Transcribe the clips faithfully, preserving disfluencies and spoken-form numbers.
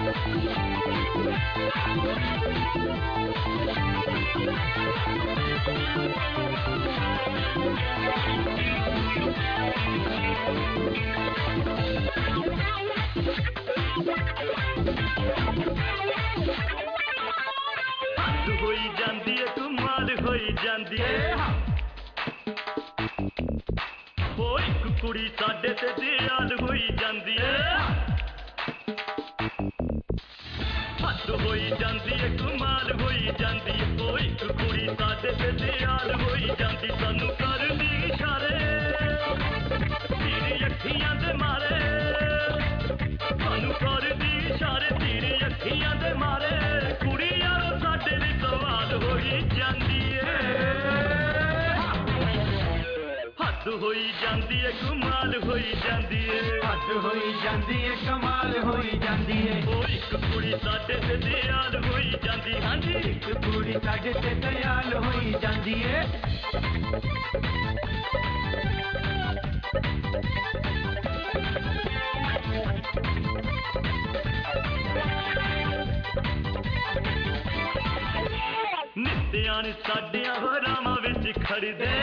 होई जांदी है कमाल होई जांदी है ओ एक कुड़ी साडे ते दियाल होई जांदी है हद होई जांदी है कमाल होई जांदी है ओ एक कुड़ी साडे ते दियाल होई जांदी सानू करदी इशारे तेरी अखियां दे मारे सानू करदी इशारे तेरी अखियां दे मारे कुड़ी यारो साडे दी सवाल होई जांदी है हद होई जांदी है कमाल होई जांदी है हद होई जांदी है कमाल होई जांदी है ओ एक कुड़ी साडे ते दियाल होई जांदी हां जी एक कुड़ी साडे ते दियाल होई जांदी है नित्यां साडियां हरामां विच खड़दे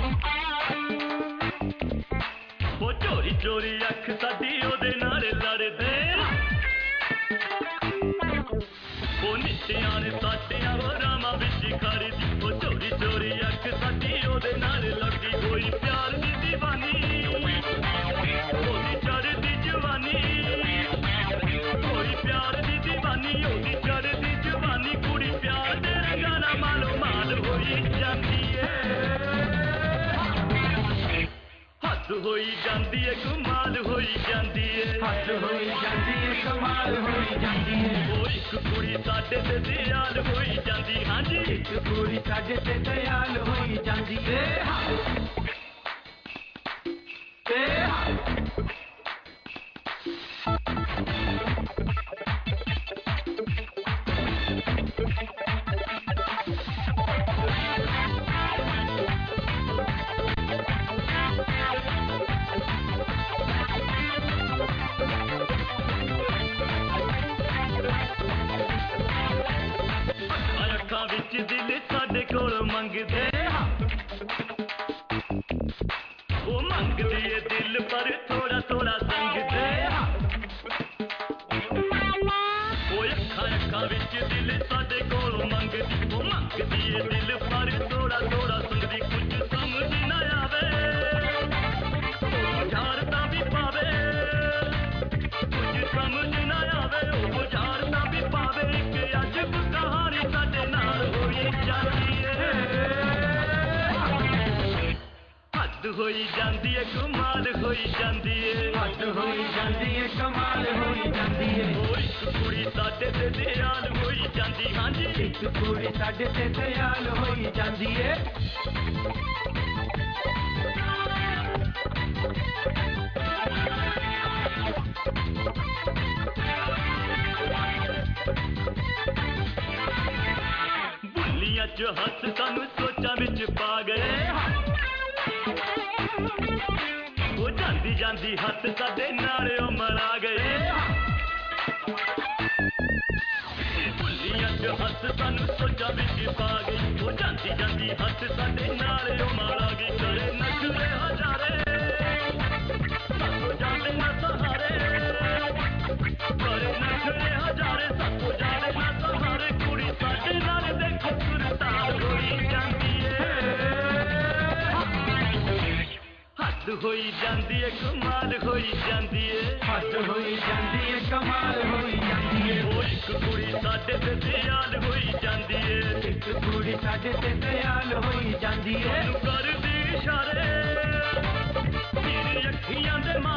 ओ चोरी चोरी अख साडी ओदे नाल लड़दे ओ नित्यां साडियां हरामां विच खड़दी ओ चोरी चोरी अख साडी ओदे नाल लड़दी कोई प्यार दी दीवानी ओदी चढ़दी जवानी कोई प्यार दी दीवानी ओदी चढ़दी जवानी कुड़ी प्यार दे रंगाना मालो माल होई जांदी है हद होई जांदी है कमाल होई जांदी है हद होई जांदी है कमाल होई जांदी है ओ एक कुड़ी साडे ते दियाल होई जांदी हां जी एक कुड़ी साडे ते दियाल होई जांदी है ए अखां विच दिल साडे कोल मंगदे ओ मंगदी है दिल पर थोड़ा थोड़ा संगदे ओ अखां अखां विच दिल साडे कोल मंगदी ओ मंगदी है दिल पर थोड़ा थोड़ा संगदी कुछ समझ ना आवे बुझारता भी पावे कुछ समझ ना आवे ओ बुझारता भी पावे एक अजब कहानी साडे नाल होई जांदी है हद होई जांदी है कमाल होई जांदी है हद होई जांदी है कमाल होई जांदी है ओ एक कुड़ी साडे ते दियाल होई जांदी हां जी एक कुड़ी साडे ते दियाल होई जांदी है बुल्लियां च हस सानू सोचां विच पा गए ओ जांदी जांदी हथ साडे नाल ओ मरा गए बुल्लियां च हस सानू सोचां विच पा गई ओ जांदी जांदी हथ साडे नाल ओ मरा गई करे नखरे हजारे साथों जाने ना सहारे करे नखरे हजारे साथों जाने ना सहारे कुड़ी साडे नाल देखो सुरताल होई जांदी है हद होई जांदी है कमाल होई जांदी है हद होई जांदी है कमाल होई जांदी है ओ एक कुड़ी साडे ते दियाल होई जांदी है एक कुड़ी साडे ते दियाल होई जांदी है करदी इशारे तेरी अखियां दे